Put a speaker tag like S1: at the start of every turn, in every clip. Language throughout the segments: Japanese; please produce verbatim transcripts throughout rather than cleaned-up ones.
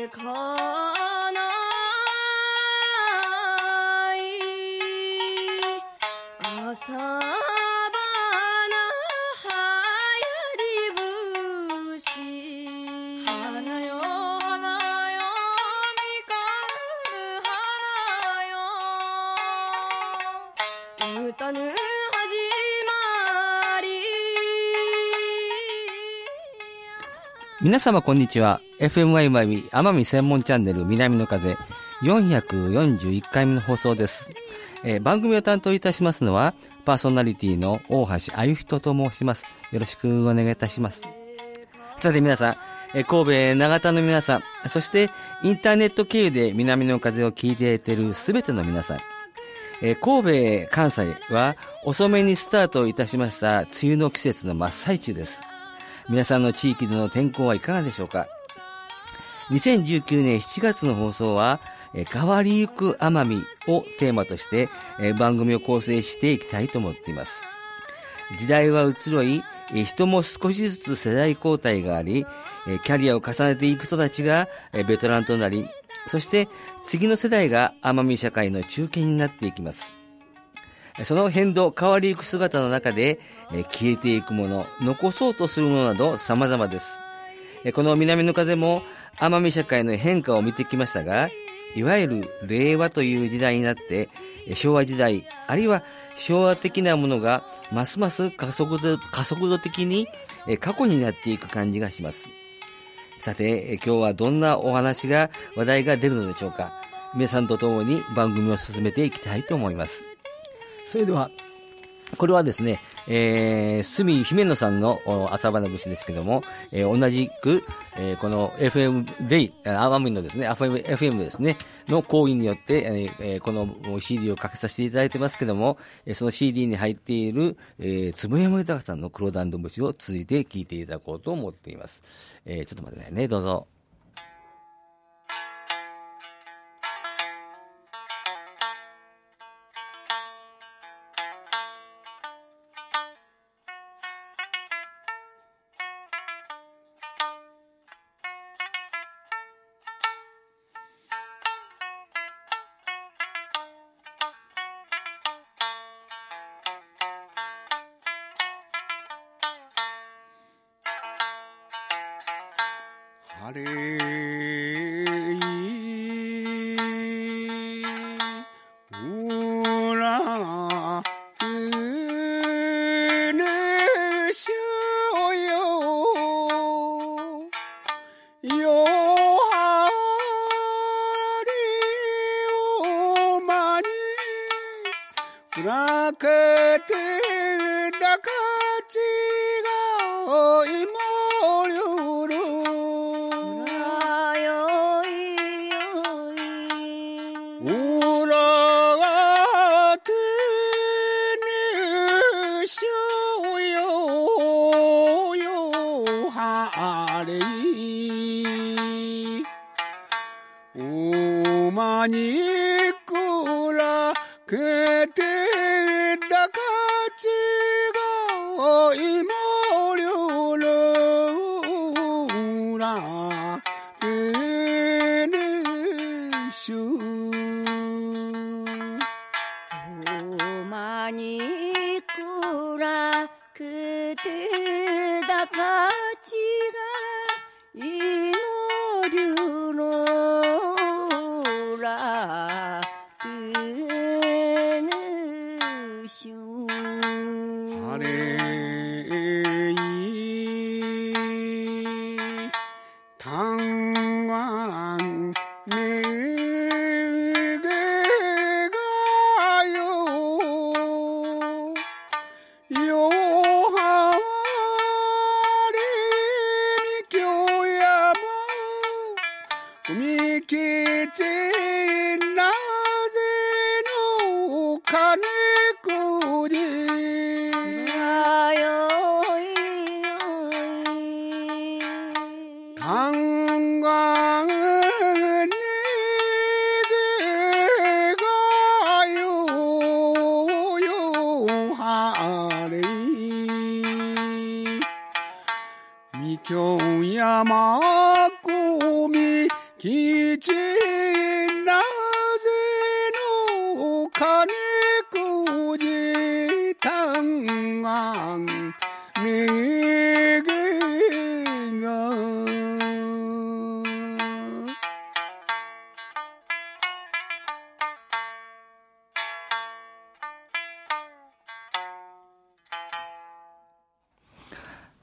S1: かない朝花はやり節花よ花よみかんぬ花よ歌ぬ
S2: 皆様こんにちは。 エフエムワイ 奄美専門チャンネル南の風よんひゃくよんじゅういっかいめの放送です。えー、番組を担当いたしますのはパーソナリティの大橋あゆひとと申します。よろしくお願いいたします。さて皆さん、えー、神戸長田の皆さん、そしてインターネット経由で南の風を聞いていているすべての皆さん、えー、神戸関西は遅めにスタートいたしました梅雨の季節の真っ最中です。皆さんの地域での天候はいかがでしょうか。にせんじゅうきゅうねんしちがつの放送は変わりゆく奄美をテーマとして番組を構成していきたいと思っています。時代は移ろい、人も少しずつ世代交代があり、キャリアを重ねていく人たちがベテランとなり、そして次の世代が奄美社会の中堅になっていきます。その変動、変わりゆく姿の中で、え消えていくもの、残そうとするものなど様々です。えこの南の風も奄美社会の変化を見てきましたが、いわゆる令和という時代になって、昭和時代、あるいは昭和的なものがますます加速度、加速度的に過去になっていく感じがします。さて、今日はどんなお話が、話題が出るのでしょうか。皆さんと共に番組を進めていきたいと思います。それでは、これはですね、えー、住姫野さんの朝花節ですけども、えー、同じく、えー、この エフエム で、奄美のですね、エフエム エフエム ですね、の講義によって、えー、この シーディー をかけさせていただいてますけども、その シーディー に入っている、えー、坪山豊さんの黒段節を続いて聞いていただこうと思っています。えー、ちょっと待ってくださいね、どうぞ。
S3: あれいうらうねしょよよはりおまにくらけてだかちがいもりゅるにくらけてだかちがいもりゅるらけねしゅ
S1: おまにくらけてだかちがいもりゅる
S3: あれいたんわんめげがよよはりみきょやまみきちなぜのかねくりみきょやまくみき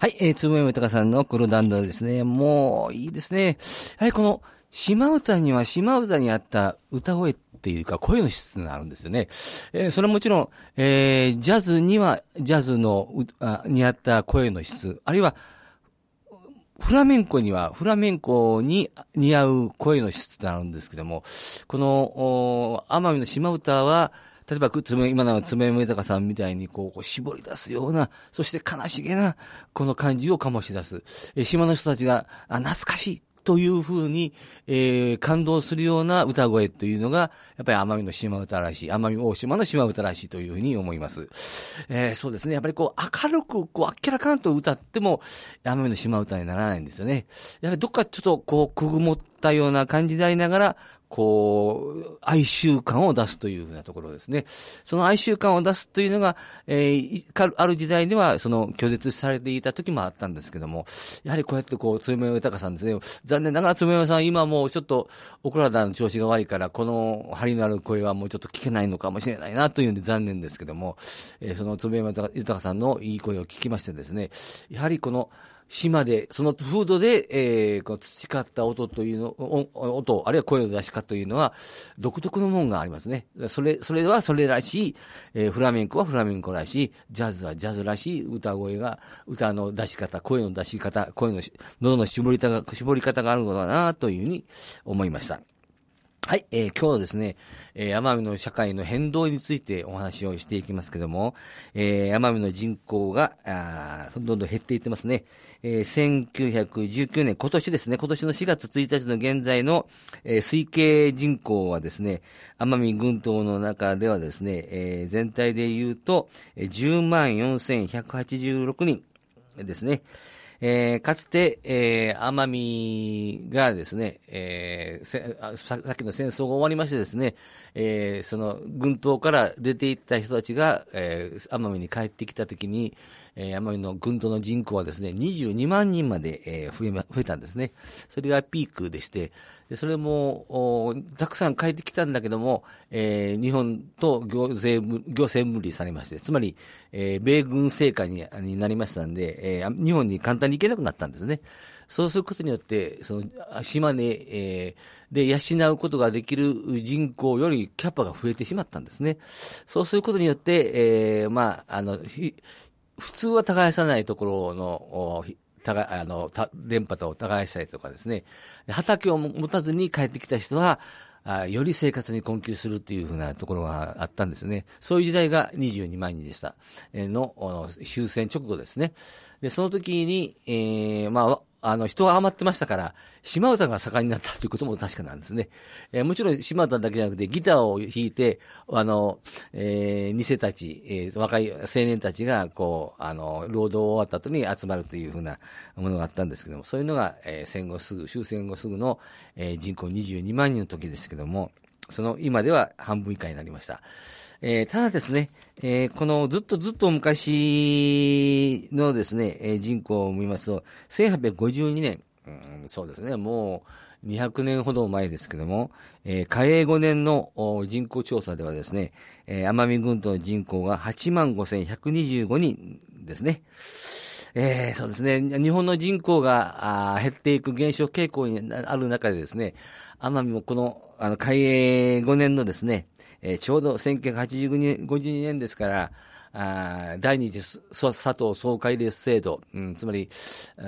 S2: はい、えー、つぶやめたかさんの黒ダンドですね。もう、いいですね。やはりこの、島唄には島唄にあった歌声っていうか、声の質があるんですよね。えー、それはもちろん、えー、ジャズには、ジャズの、あにあった声の質、あるいは、フラメンコには、フラメンコに似合う声の質ってあるんですけども、この、奄美の島唄は、例えば、つめ、今のつめめたかさんみたいに、こう、こう絞り出すような、そして悲しげな、この感じを醸し出す。え、島の人たちが、あ、懐かしいというふうに、えー、感動するような歌声というのが、やっぱり奄美の島唄らしい、奄美大島の島唄らしいというふうに思います。えー、そうですね。やっぱりこう、明るく、こう、あっけらかんと歌っても、奄美の島唄にならないんですよね。やはりどっかちょっと、こう、くぐもったような感じでありながら、こう、哀愁感を出すというふうなところですね。その哀愁感を出すというのが、えー、ある時代では、その、拒絶されていた時もあったんですけども、やはりこうやってこう、つめめ豊さんですね。残念ながらつめめさん、今もうちょっと、お体の調子が悪いから、この、張りのある声はもうちょっと聞けないのかもしれないな、というんで残念ですけども、えー、そのつめめ豊さんのいい声を聞きましてですね、やはりこの、島で、その風土で、えー、こう培った音というの、音、あるいは声の出し方というのは、独特のものがありますね。それ、それはそれらしい、えー、フラメンコはフラメンコらしい、ジャズはジャズらしい歌声が、歌の出し方、声の出し方、声の、喉の絞り方が、絞り方があるのだな、というふうに思いました。はい、えー、今日はですね、えー、奄美の社会の変動についてお話をしていきますけども、えー、奄美の人口が、あどんどん減っていってますね。えー、せんきゅうひゃくじゅうきゅうねん、今年ですね、今年のしがつついたちの現在の、えー、推計人口はですね、奄美群島の中ではですね、えー、全体で言うと、じゅうまんよんせんひゃくはちじゅうろくにんですね。えー、かつて、えー、奄美がですね、えー、さ, さっきの戦争が終わりましてですね、えー、その群島から出ていった人たちが、えー、奄美に帰ってきたときに、えー、奄美の群島の人口はですね、にじゅうにまんにんまで、えー、増えま、増えたんですね。それがピークでして、でそれもたくさん帰ってきたんだけども、えー、日本と行政行政分離されまして、つまり、えー、米軍政下に、になりましたんで、えー、日本に簡単に行けなくなったんですね。そうすることによって、その島根、えー、で養うことができる人口よりキャパが増えてしまったんですね。そうすることによって、えー、まああの普通は耕さないところのたがあのた電波を耕したりとかですね、畑を持たずに帰ってきた人はあより生活に困窮するっていうふうなところがあったんですね。そういう時代がにじゅうにまんにんでした。えー、の、の終戦直後ですね。で、その時に、えー、まあ、あの、人が余ってましたから、島唄が盛んになったということも確かなんですね。えー、もちろん島唄だけじゃなくて、ギターを弾いて、あの、えー、に世たち、えー、若い青年たちが、こう、あの、労働終わった後に集まるというふうなものがあったんですけども、そういうのが、えー、戦後すぐ、終戦後すぐの、えー、人口にじゅうにまんにんの時ですけども、その今では半分以下になりました。えー、ただですね、えー、このずっとずっと昔のですね、えー、人口を見ますと、せんはっぴゃくごじゅうにねん、うん、そうですね、もうにひゃくねんほど前ですけども、えー、嘉永ごねんの人口調査ではですね、えー、奄美群島の人口がはちまんごせんひゃくにじゅうごにんですね。えー、そうですね。日本の人口が減っていく減少傾向にある中でですね、奄美もこの、あの、嘉永ごねんのですね、えー、ちょうどせんきゅうひゃくはちじゅうごねんですから、あ第二次佐藤総会列制度、うん、つまり、うん、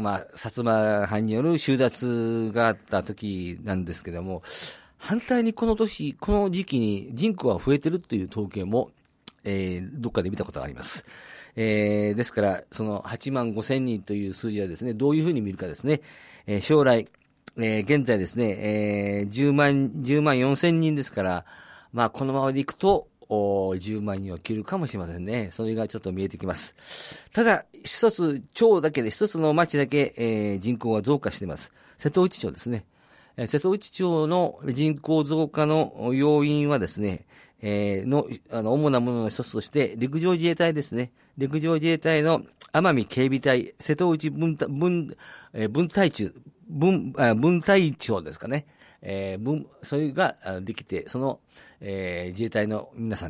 S2: まあ、薩摩藩による収奪があった時なんですけども、反対にこの年、この時期に人口が増えてるという統計も、えー、どっかで見たことがあります。えー、ですから、そのはちまんごせんにんという数字はですね、どういうふうに見るかですね、えー、将来、えー、現在ですね、えー、じゅうまん、じゅうまんよんせんにんですから、まあ、このままでいくと、じゅうまんにんを切るかもしれませんね。それがちょっと見えてきます。ただ、一つ、町だけで、一つの町だけ、えー、人口が増加しています。瀬戸内町ですね。えー、瀬戸内町の人口増加の要因はですね、えー、の、あの、主なものの一つとして、陸上自衛隊ですね。陸上自衛隊の奄美警備隊、瀬戸内分、分、えー、分隊中、分、あ分隊長ですかね。えー、分、それができて、その、えー、自衛隊の皆さんと、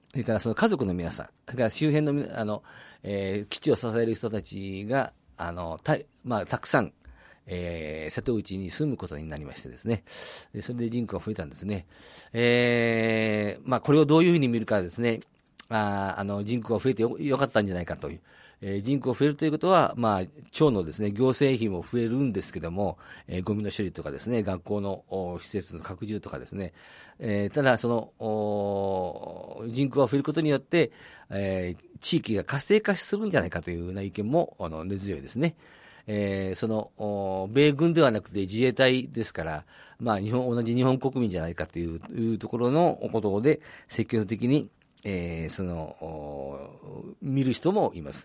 S2: それからその家族の皆さん、それから周辺の、あの、えー、基地を支える人たちが、あの、た、まあ、たくさん、えー、瀬戸内に住むことになりましてですね。でそれで人口が増えたんですね。えー、まあ、これをどういうふうに見るかですね。ああの、人口が増えて よ, よかったんじゃないかという。えー、人口が増えるということは、まあ、町のですね、行政費も増えるんですけども、えー、ゴミの処理とかですね、学校の施設の拡充とかですね。えー、ただ、その、人口が増えることによって、えー、地域が活性化するんじゃないかというような意見も、あの、根強いですね。えー、その、米軍ではなくて自衛隊ですから、まあ、日本、同じ日本国民じゃないかという、いうところのことで、積極的に、えー、その、見る人もいます。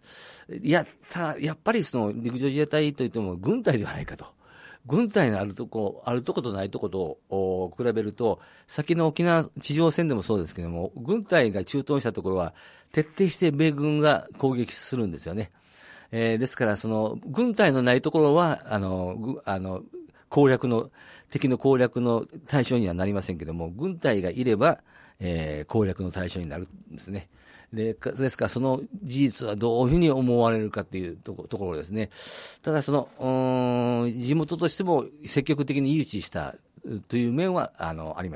S2: いや、ただ、やっぱりその、陸上自衛隊といっても軍隊ではないかと。軍隊のあるとこ、あるとことないとこと比べると、先の沖縄地上戦でもそうですけども、軍隊が駐屯したところは、徹底して米軍が攻撃するんですよね。えー、ですから、その、軍隊のないところは、あの、あの、攻略の、敵の攻略の対象にはなりませんけども、軍隊がいれば、えー、攻略の対象になるんですね。で、ですから、その事実はどういうふうに思われるかというところですね。ただ、その、地元としても積極的に誘致したという面は、あの、あります。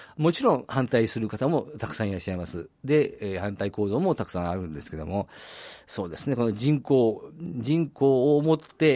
S2: もちろん反対する方もたくさんいらっしゃいます。で、えー、反対行動もたくさんあるんですけども、そうですね、この人口、人口をもって、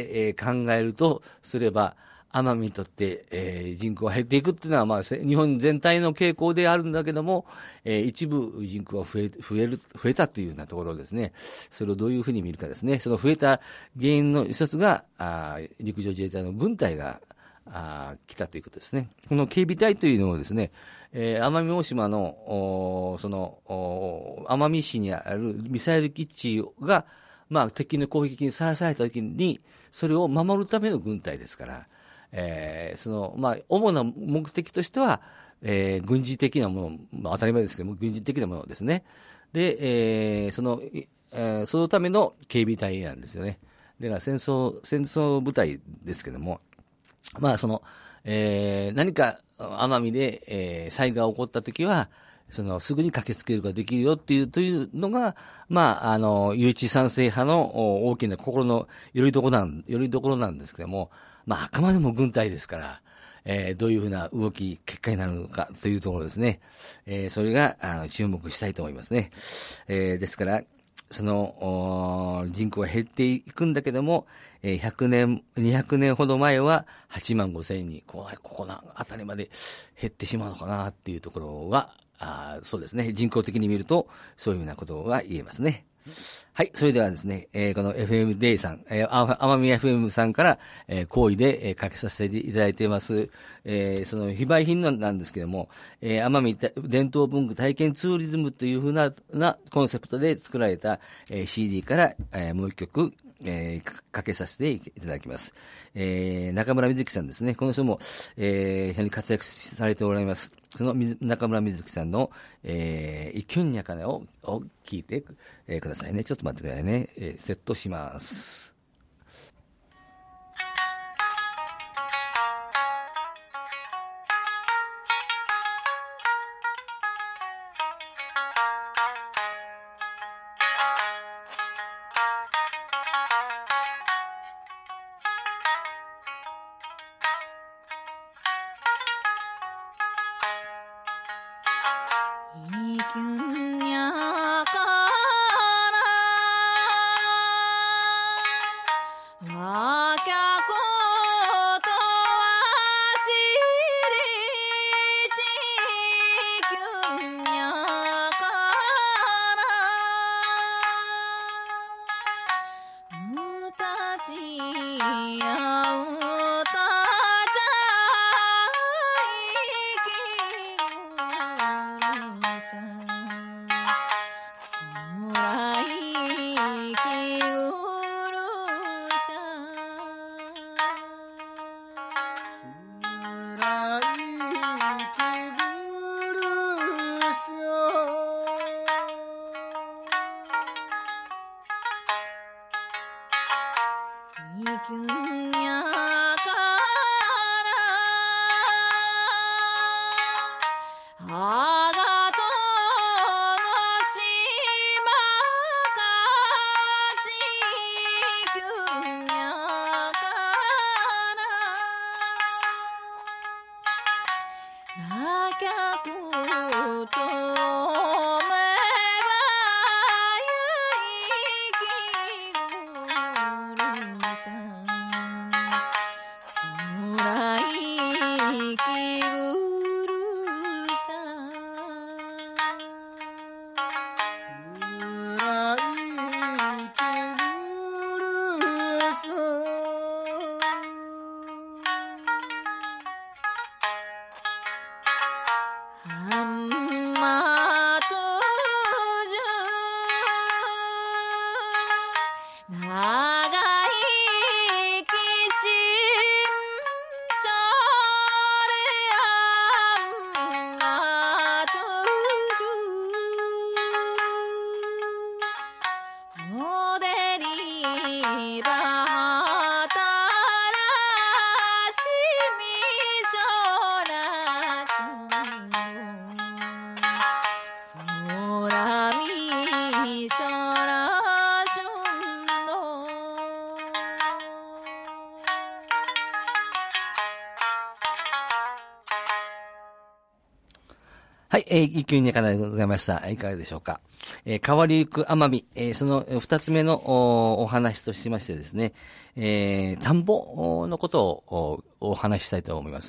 S2: えー、考えるとすれば、奄美にとって、えー、人口が減っていくっていうのは、まあ、日本全体の傾向であるんだけども、えー、一部人口が増え、増える、増えたというようなところですね。それをどういうふうに見るかですね。その増えた原因の一つが、あ陸上自衛隊の軍隊が、あ来たということですね。この警備隊というのをですね、えー、奄美大島の、その、奄美市にあるミサイル基地が、まあ、敵の攻撃にさらされたときに、それを守るための軍隊ですから、えー、その、まあ、主な目的としては、えー、軍事的なもの、まあ、当たり前ですけども、軍事的なものですね。で、えー、その、えー、そのための警備隊なんですよね。だから戦争、戦争部隊ですけども、まあ、その、えー、何か奄美で、えー、災害が起こったときは、その、すぐに駆けつけることができるよっていう、というのが、まあ、あの、誘致賛成派の大きな心のよりどころなん、よりどころなんですけども、まあ、あくまでも軍隊ですから、えー、どういうふうな動き、結果になるのかというところですね。えー、それが、あの、注目したいと思いますね。えー、ですから、その、人口が減っていくんだけども、えー、ひゃくねん、にひゃくねんほど前ははちまんごせんにん、ここ、ここのあたりまで減ってしまうのかなっていうところが、あそうですね。人口的に見ると、そういうふうなことが言えますね。はい。それではですね、えー、この エフエム デイさん、えー、奄美 エフエム さんから、えー、好意で、えー、かけさせていただいています、えー、その非売品なんですけども、えー、奄美伝統文具体験ツーリズムというふうな、なコンセプトで作られた、えー、シーディー から、えー、もう一曲、えー、かけさせていただきます。えー、中村瑞希さんですね。この人も、えー、非常に活躍されておられます。その中村瑞希さんの、えー、イキュンニャカネを聞いて、えー、くださいね。ちょっと待ってくださいね。えー、セットします。 はい、えー、一級にからでございました。いかがでしょうか。えー、変わりゆく奄美、えー、その二つ目の お, お話としましてですね、えー、田んぼのことを お, お話ししたいと思います。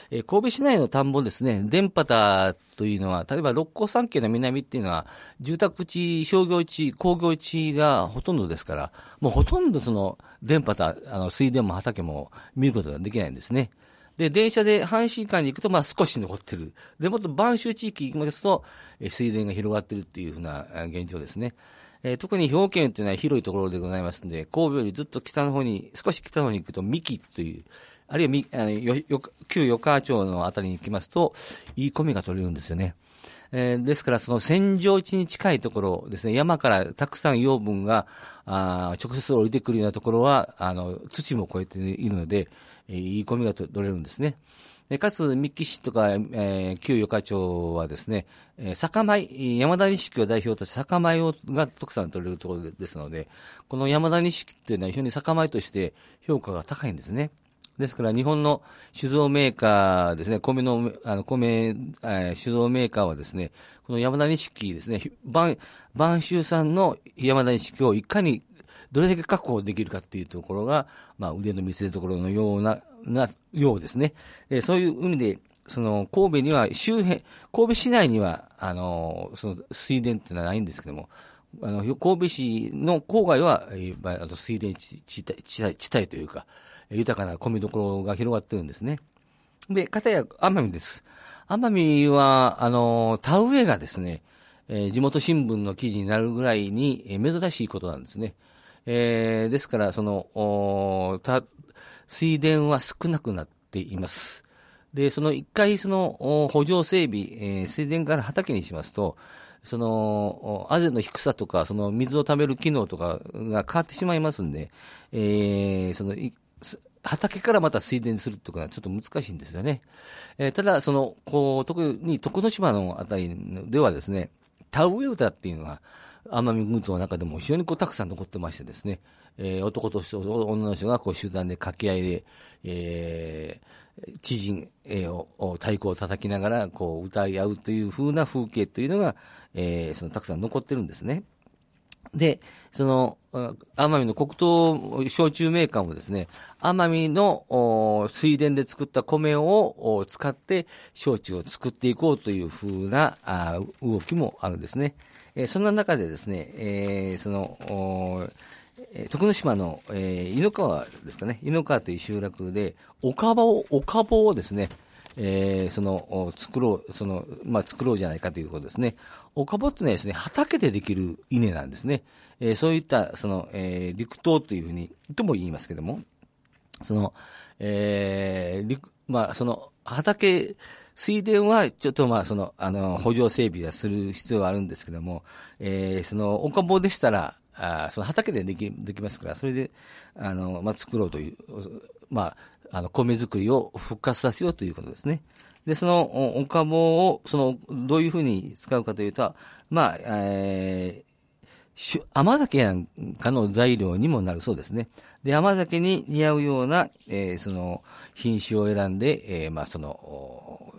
S2: えー、神戸市内の田んぼですね、田畑というのは、例えば六甲山系の南っていうのは、住宅地、商業地、工業地がほとんどですから、もうほとんどその田畑、あの水田も畑も見ることができないんですね。で、電車で阪神間に行くと、まあ少し残ってる。で、もっと播州地域行きますと、えー、水田が広がってるっていうふうな現状ですね。えー、特に兵庫県というのは広いところでございますので、神戸よりずっと北の方に、少し北の方に行くと、三木という、あるいはみ、あの、よ、よ、旧横川町のあたりに行きますと、いい米が取れるんですよね。えー、ですから、その扇状地に近いところですね、山からたくさん養分が、あ直接降りてくるようなところは、あの、土も超えているので、いい米が取れるんですね。でかつ、三木市とか、えー、旧余川町はですね、えー、酒米、山田錦を代表とした酒米をが特産取れるところですので、この山田錦っていうのは非常に酒米として評価が高いんですね。ですから、日本の酒造メーカーですね、米の、あの、米、えー、酒造メーカーはですね、この山田錦ですね、晩、晩州産の山田錦をいかにどれだけ確保できるかっていうところが、まあ、腕の見せ所のような、な、ようですね。えー、そういう意味で、その、神戸には周辺、神戸市内には、あの、その、水田っていうのはないんですけども、あの、神戸市の郊外は、えー、まあ、あと水田地、地帯、地帯、地帯というか、豊かな米どころが広がってるんですね。で、かたや奄美です。奄美は、あの、田植えがですね、えー、地元新聞の記事になるぐらいに、えー、珍しいことなんですね。えー、ですから、その、おた、水田は少なくなっています。で、その一回、その、補助整備、えー、水田から畑にしますと、その、あぜの低さとか、その水を溜める機能とかが変わってしまいますんで、えー、その、畑からまた水田にするってことはちょっと難しいんですよね。えー、ただ、その、こう、特に徳之島のあたりではですね、田植え歌っていうのは、奄美群島の中でも非常にこうたくさん残ってましてですね、えー、男と人と女の人がこう集団で掛け合いで、えー、知人、えー、を太鼓を叩きながらこう歌い合うという風な風景というのが、えー、そのたくさん残ってるんですね。で、その、奄美の黒糖焼酎メーカーもですね、奄美の水田で作った米を使って焼酎を作っていこうという風なあ動きもあるんですね。えー、そんな中でですね、えー、その、徳之島の、えー、井の川ですかね、井の川という集落で、岡場を、岡場をですね、えー、その、作ろう、その、まあ、作ろうじゃないかということですね。岡場ってのはですね、畑でできる稲なんですね。えー、そういった、その、えー、陸稲というふうに、とも言いますけども、その、えー、陸、まあ、その、畑、水田は、ちょっとまあ、その、あの、補助整備はする必要はあるんですけども、えー、その、岡場でしたら、あその畑ででき、できますから、それで、あの、まあ、作ろうという、まあ、あの、米作りを復活させようということですね。で、その、岡場を、その、どういうふうに使うかというと、まあ、えー、甘酒なんかの材料にもなるそうですね。で、甘酒に似合うような、えー、その、品種を選んで、えー、まあ、その、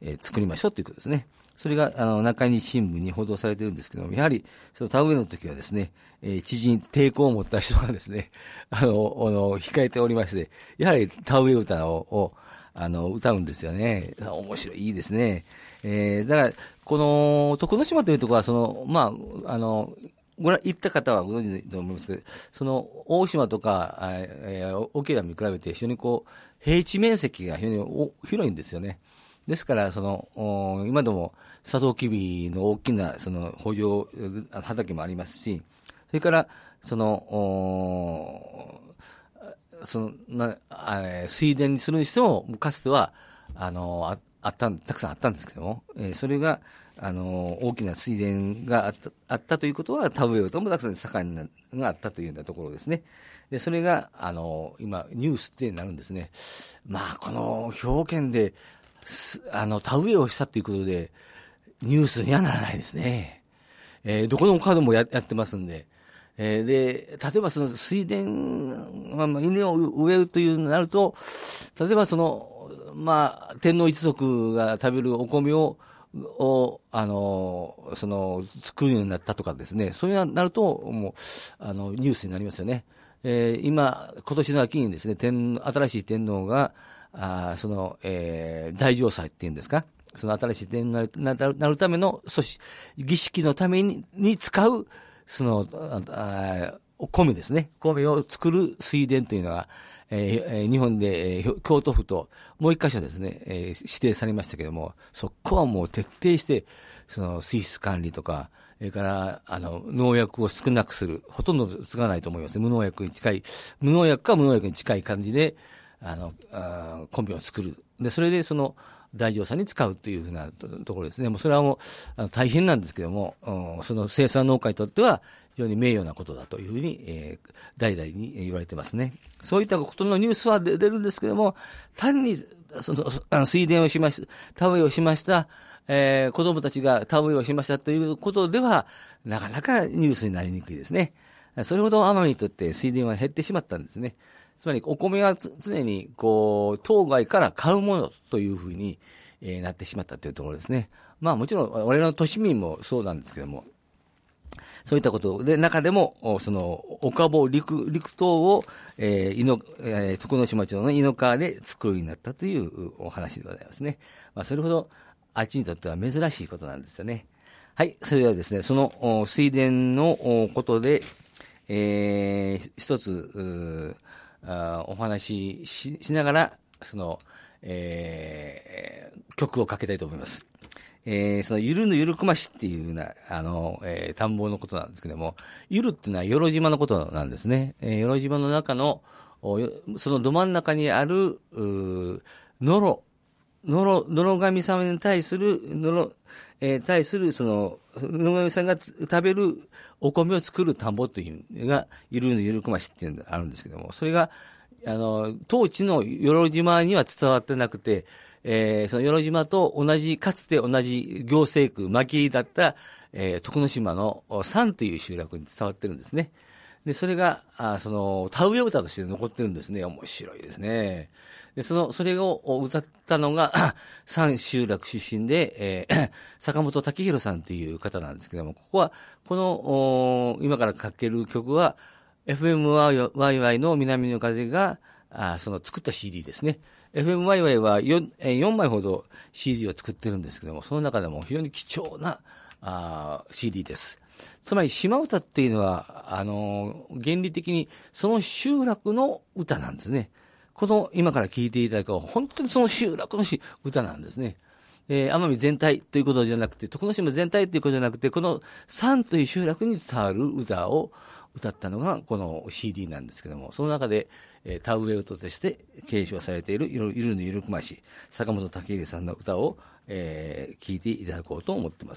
S2: えー、作りましょうということですね。それがあの中日新聞に報道されているんですけども、やはりその田植えの時はですね、えー、知人抵抗を持った人がですね、あの、あの控えておりまして、やはり田植え歌を、をあの歌うんですよね。面白い、いいですね。えー、だからこの徳之島というところはそのまああのご覧行った方はご存知だと思いますけど、その大島とか、えー、沖縄に比べて非常にこう平地面積が非常に広いんですよね。ですからその今でもサトウキビの大きなその圃場畑もありますし、それからそのそのな水田にするにしてもかつてはあのああったたくさんあったんですけども、えー、それがあの大きな水田があった、あったということは田植えともたくさん盛んがあったというようなところですね。でそれがあの今ニュースってなるんですね。まあこの表現であの田植えをしたということでニュースにはならないですね。えー、どこのカードも や, やってますんで、えー、で例えばその水田、まあ、稲を植えるというなると、例えばそのまあ天皇一族が食べるお米ををあのその作るようになったとかですね、そういうなるともうあのニュースになりますよね。えー、今今年の秋にですね、天新しい天皇があその、えー、大嘗祭っていうんですか、その新しい天皇になる、なるためのそし儀式のためにに使うそのあ米ですね、米を作る水田というのが、えー、日本で、えー、京都府ともう一箇所ですね、えー、指定されましたけども、そこはもう徹底してその水質管理とか、それからあの農薬を少なくする、ほとんど使わないと思います、無農薬に近い、無農薬か無農薬に近い感じであのあ米を作る。でそれでその大乗さんに使うというふうなところですね。もうそれはもうあの大変なんですけども、うん、その生産農家にとっては非常に名誉なことだというふうに、えー、代々に言われてますね。そういったことのニュースは出るんですけども、単にそのあの水田をしました、田植えをしました、えー、子供たちが田植えをしましたということではなかなかニュースになりにくいですね。それほど奄美にとって水田は減ってしまったんですね。つまりお米は常にこう当該から買うものというふうに、えー、なってしまったというところですね。まあもちろん我々の都市民もそうなんですけども、そういったことで中でもその岡保陸陸島を、えー、井の、えー、徳之島町の井の川で作るようになったというお話でございますね。まあそれほどあっちにとっては珍しいことなんですよね。はい、それではですね、その水田のことで、えー、一つあお話し し, しながらその、えー、曲をかけたいと思います。えー、そのゆるぬゆるくましっていうなあの、えー、田んぼのことなんですけども、ゆるっていうのはよろ島のことなんですね。えー、よろ島の中のそのど真ん中にあるのろのろのろ神様に対するのろ、えー、対するそののろ神さんが食べるお米を作る田んぼというのがゆるぬゆるくましっていうのがあるんですけども、それがあの当地のよろ島には伝わってなくて、えー、そのよろ島と同じかつて同じ行政区牧だった、えー、徳之島の山という集落に伝わってるんですね。でそれがあその田植え歌として残ってるんですね。面白いですね。でそのそれを歌ったのが山集落出身で、えー、坂本武弘さんという方なんですけども、ここはこの今からかける曲は エフエムワイワイ の南の風があその作った シーディー ですね。エフエムワイワイ は 4, よんまいほど シーディー を作ってるんですけども、その中でも非常に貴重なあ シーディー です。つまり島唄っていうのはあの原理的にその集落の歌なんですね。この今から聴いていただく本当にその集落の歌なんですね。えー、奄美全体ということじゃなくて、徳之島全体ということじゃなくて、この山という集落に伝わる歌を歌ったのがこの シーディー なんですけども、その中で、えー、田植え歌として継承されているゆるぬゆるくまし坂本武弘さんの歌を、えー、聴いていただこうと思ってます。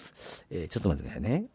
S2: えー、ちょっと待ってくださいね。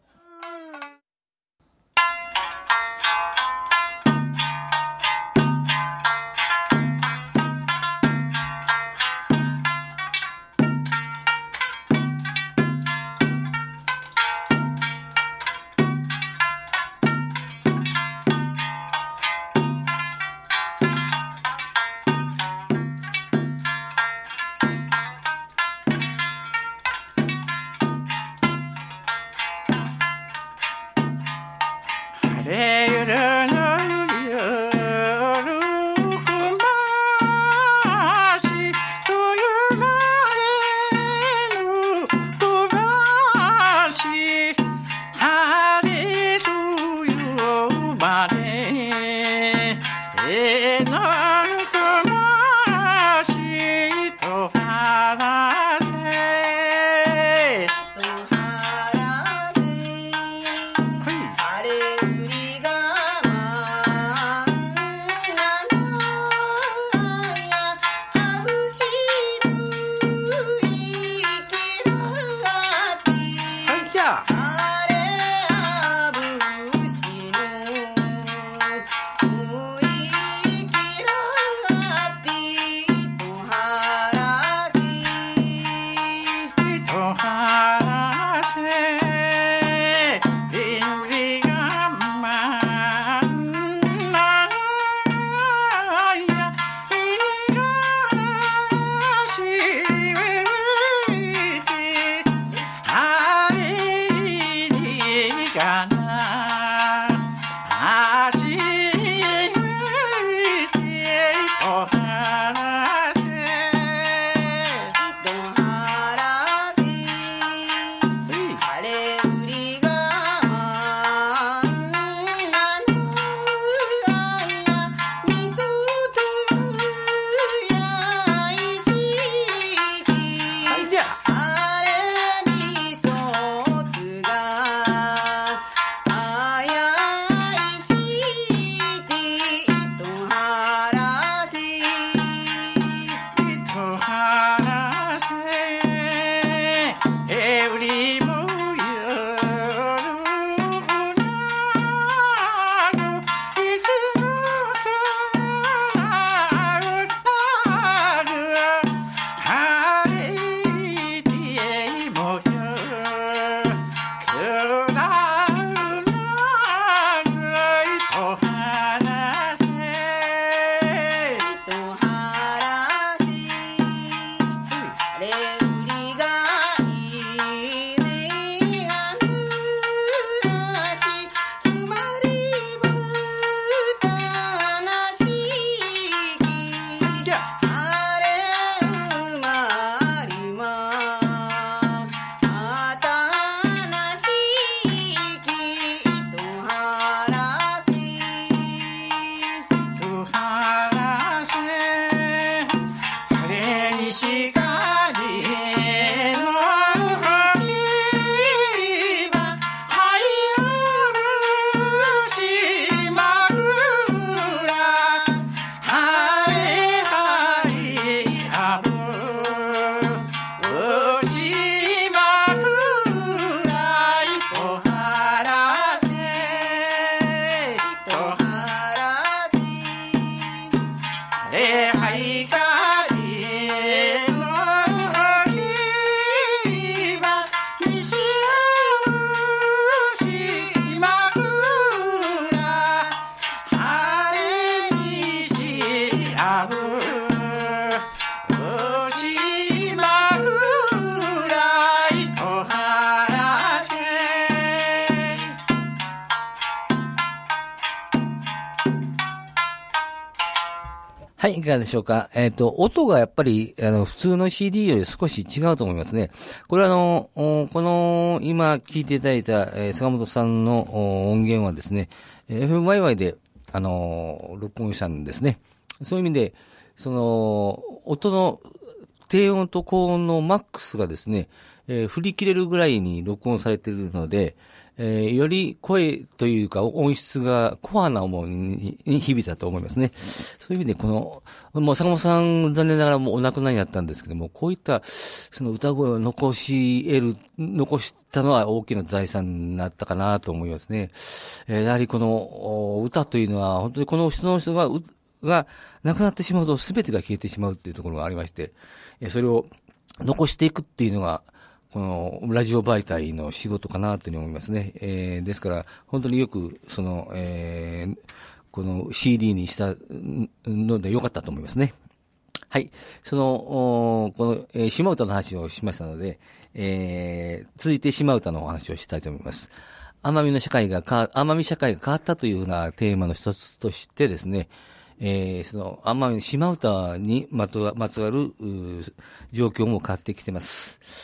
S2: はい、いかがでしょうか。えっと、音がやっぱり、あの、普通の シーディー より少し違うと思いますね。これはあの、この、今聞いていただいた、えー、坂本さんの音源はですね、エフエムワイワイ で、あの、録音したんですね。そういう意味で、その、音の低音と高音のマックスがですね、えー、振り切れるぐらいに録音されているので、えー、より声というか音質がコアな思いに響いたと思いますね。そういう意味でこの、もう坂本さん残念ながらもうお亡くなりになったんですけども、こういったその歌声を残し得る、残したのは大きな財産になったかなと思いますね。えー、やはりこの歌というのは本当にこの人の人が、が亡くなってしまうと全てが消えてしまうっていうところがありまして、それを残していくっていうのが、このラジオ媒体の仕事かなというふうに思いますね。えー、ですから本当によくその、えー、この シーディー にしたのでよかったと思いますね。はい、そのこの、えー、島唄の話をしましたので、えー、続いて島唄のお話をしたいと思います。奄美の社会がか奄美社会が変わったというようなテーマの一つとしてですね。えー、その奄美の島唄にまつわ、まつわる状況も変わってきてます。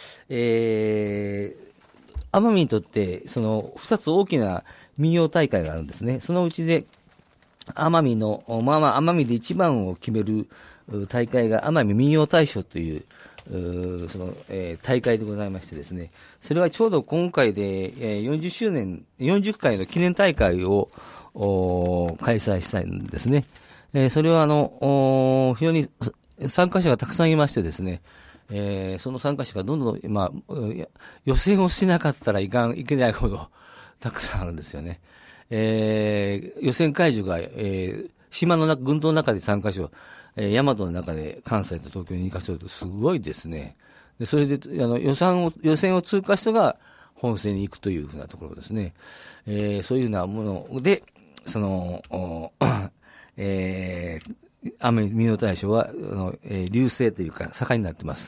S2: えー、奄美にとってその二つ大きな民謡大会があるんですね。そのうちで奄美のまあまあ奄美で一番を決める大会が奄美民謡大賞という、うその、えー、大会でございましてですね。それはちょうど今回で、えー、よんじゅっしゅうねんよんじゅっかいの記念大会を開催したいんですね。えー、それはあの非常に参加者がたくさんいましてですね。えー、その参加者がどんどん、まあ、予選をしなかったらいかん、いけないほどたくさんあるんですよね。えー、予選会場が、えー、島の中、群島の中でさんかしょ、えー、大和の中で関西と東京ににかしょとすごいですね。で、それで、あの、予算を、予選を通過した人が本戦に行くというふうなところですね。えー、そういうふうなもので、その、えー、奄美民謡大賞は、あの、えー、流星というか、盛んになってます。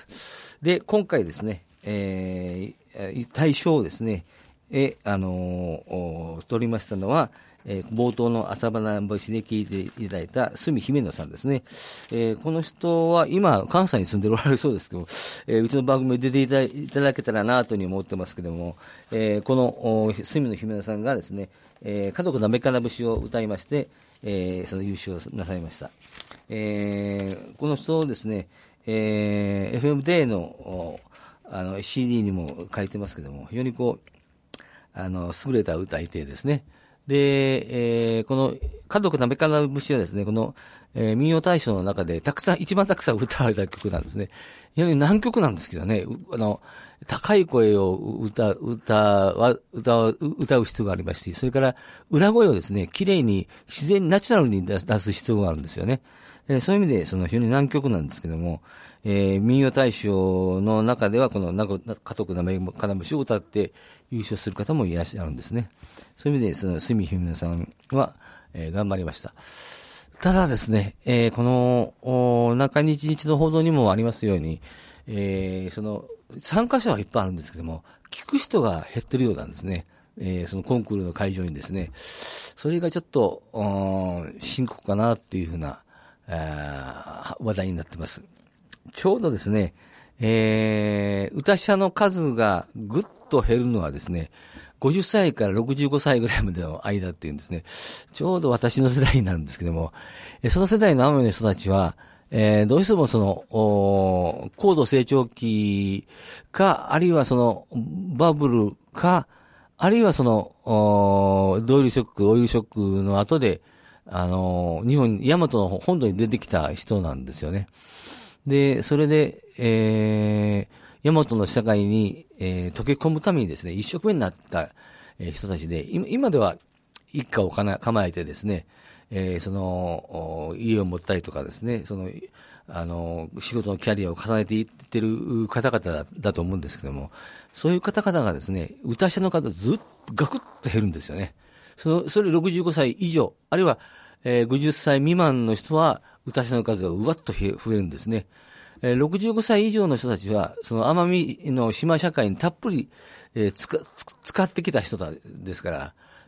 S2: で、今回ですね、えー、大賞をですね、え、あのー、取りましたのは、えー、冒頭の朝花節で聞いていただいた角姫野さんですね。えー、この人は今、関西に住んでおられるそうですけど、えー、うちの番組に出ていただいただけたらなというふうに思ってますけども、えー、この角野姫野さんがですね、えー、家族なめから節を歌いまして、えー、その優勝なさいました。えー、この人をですね、えー、エフエムデー の、あの シーディー にも書いてますけども、非常にこう、あの、優れた歌い手ですね。で、えー、この家族なめから節はですね、この、えー、民謡大賞の中でたくさん、一番たくさん歌われた曲なんですね。非常に難曲なんですけどね、あの、高い声を歌、歌は、歌う、歌う必要がありますし、それから裏声をですね、綺麗に自然にナチュラルに出す、出す必要があるんですよね。えー、そういう意味で、その非常に難曲なんですけども、えー、民謡大賞の中では、この家族なめから節を歌って優勝する方もいらっしゃるんですね。そういう意味で、その角姫さんは、えー、頑張りました。ただですね、えー、この、中日日の報道にもありますように、えー、その、参加者はいっぱいあるんですけども、聞く人が減ってるようなんですね。えー、そのコンクールの会場にですね。それがちょっと、深刻かなっていうふうな、話題になってます。ちょうどですね、えー、歌者の数がぐっと減るのはですね、ごじゅっさいからろくじゅうごさいぐらいまでの間っていうんですね。ちょうど私の世代になるんですけども、その世代の奄美の人たちは、えー、どうしてもその、高度成長期か、あるいはその、バブルか、あるいはその、ドイルショック、オイルショックの後で、あの、日本、大和の本土に出てきた人なんですよね。で、それで、えー、大和の社会に、えー、溶け込むためにですね、一生懸命になった、えー、人たちで、今、今では一家をかな構えてですね、えー、その、家を持ったりとかですね、その、あの、仕事のキャリアを重ねていってる方々だ、だと思うんですけども、そういう方々がですね、歌者の方ずっとガクッと減るんですよね。その、それろくじゅうごさい以上、あるいは、えー、ごじゅっさい未満の人は、歌者の数がうわっと増えるんですね。えー、ろくじゅうごさい以上の人たちは、その奄美の島社会にたっぷり、えー、つか、つ使ってきた人だですから、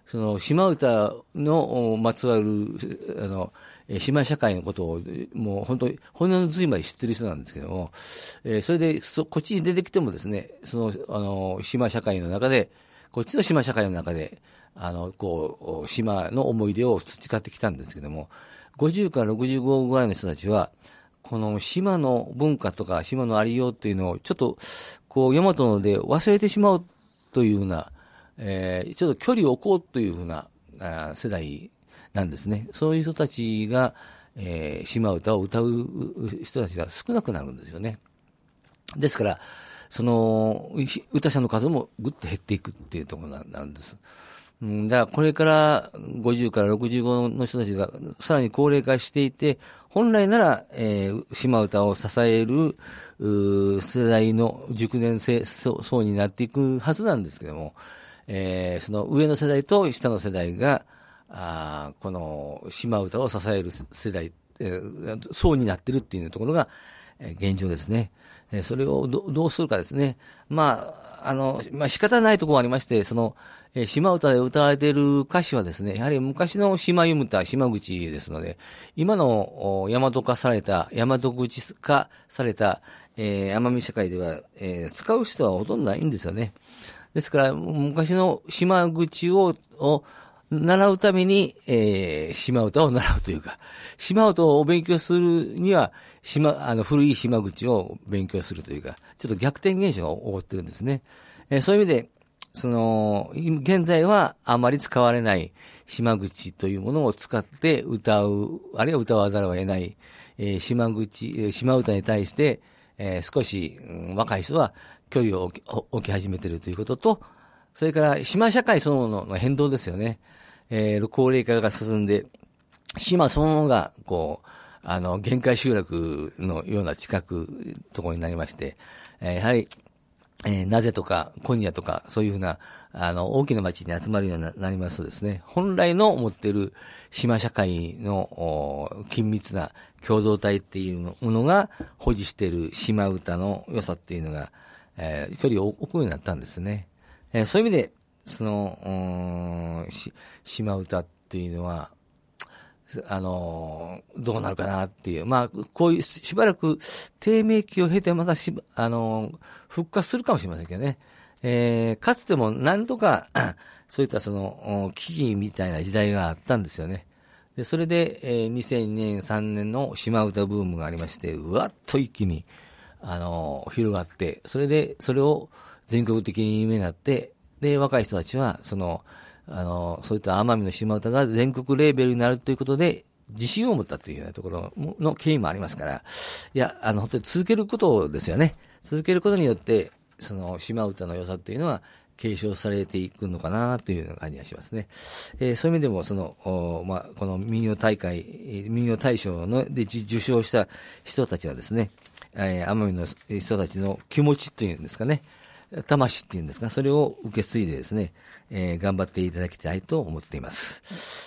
S2: その島唄のまつわるあの島社会のことをもう本当に骨の髄まで知ってる人なんですけども、えー、それでそこっちに出てきてもですね、そのあの島社会の中で、こっちの島社会の中であのこう島の思い出を培ってきたんですけども、ごじゅうからろくじゅうごぐらいの人たちはこの島の文化とか島のありようっていうのをちょっとこう大和ので忘れてしまうというような、えー、ちょっと距離を置こうというふうなあ世代なんですね。そういう人たちが、えー、島唄を歌う人たちが少なくなるんですよね。ですから、その、歌者の数もぐっと減っていくっていうところなんです。うん、だからこれからごじゅうからろくじゅうごの人たちがさらに高齢化していて、本来なら、えー、島唄を支える世代の熟年生層になっていくはずなんですけども、えー、その上の世代と下の世代が、あこの島唄を支える世代、えー、層になっているっていうところが、えー、現状ですね。えー、それを ど, どうするかですね。まあ、あの、まあ仕方ないところがありまして、その、えー、島唄で歌われている歌詞はですね、やはり昔の島湯唄、島口ですので、今の大和化された、大和口化された、えー、奄美社会では、えー、使う人はほとんどないんですよね。ですから、昔の島口を、を習うために、えー、島唄を習うというか、島唄を勉強するには、島、あの、古い島口を勉強するというか、ちょっと逆転現象が起こってるんですね。えー、そういう意味で、その、現在はあまり使われない島口というものを使って歌う、あるいは歌わざるを得ない、えー、島口、島唄に対して、えー、少し、うん、若い人は距離を置き、置き始めているということと、それから島社会そのものの変動ですよね。えー、高齢化が進んで、島そのものが、こう、あの、限界集落のような近くところになりまして、えー、やはり、えー、なぜとか、今夜とか、そういうふうな、あの、大きな町に集まるようになりますとですね、本来の持っている島社会の緊密な共同体っていうものが保持している島唄の良さっていうのが、えー、距離を置くようになったんですね。えー、そういう意味で、その、うーん、し、島唄っていうのは、あの、どうなるかなっていう。まあ、こういうしばらく低迷期を経てまたし、あの、復活するかもしれませんけどね。えー、かつても何とか、そういったその、危機みたいな時代があったんですよね。で、それで、えー、にせんにねん、さんねんの島唄ブームがありまして、うわっと一気に、あの、広がって、それで、それを全国的に有名になって、で、若い人たちは、その、あの、そういった奄美の島唄が全国レーベルになるということで、自信を持ったというようなところの経緯もありますから、いや、あの、本当に続けることですよね。続けることによって、その島唄の良さっていうのは継承されていくのかなというような感じがしますね。えー、そういう意味でも、その、まあ、この民謡大会、民謡大賞ので受賞した人たちはですね、えー、奄美の人たちの気持ちっていうんですかね、魂っていうんですか、それを受け継いでですね、えー、頑張っていただきたいと思っています。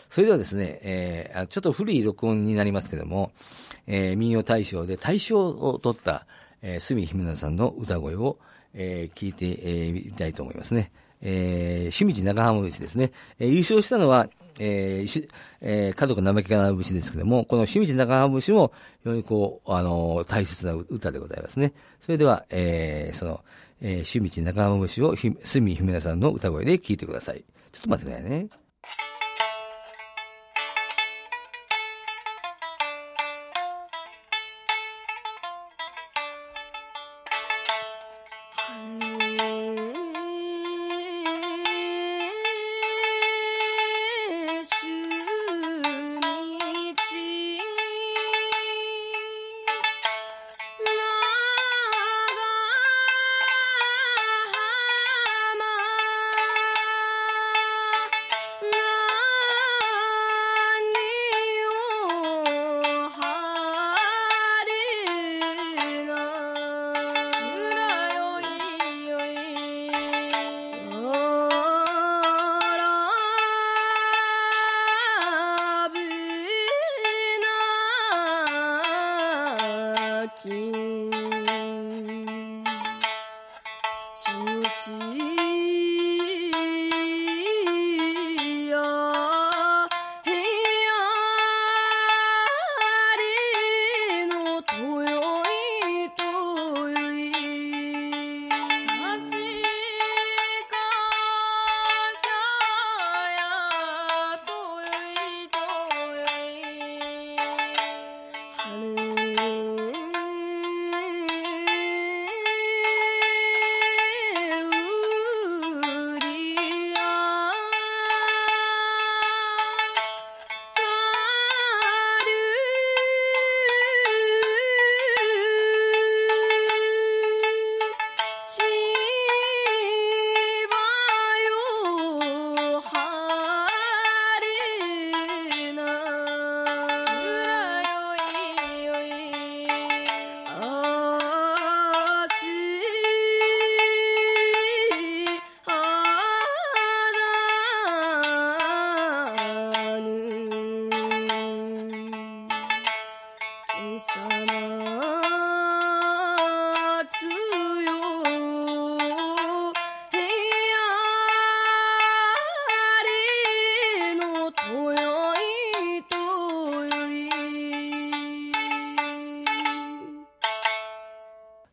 S2: それではですね、えー、ちょっと古い録音になりますけども、えー、民謡大賞で大賞を取った、えー、角姫奈さんの歌声を、えー、聞いてみ、えー、たいと思いますね。えー、清水長浜節ですね。えー、優勝したのは、えー、し、えー、角が生木かな節ですけども、この清水長浜節も非常にこう、あのー、大切な歌でございますね。それでは、えー、その、えー、清水長浜節をひ、角姫奈さんの歌声で聞いてください。ちょっと待ってくださいね。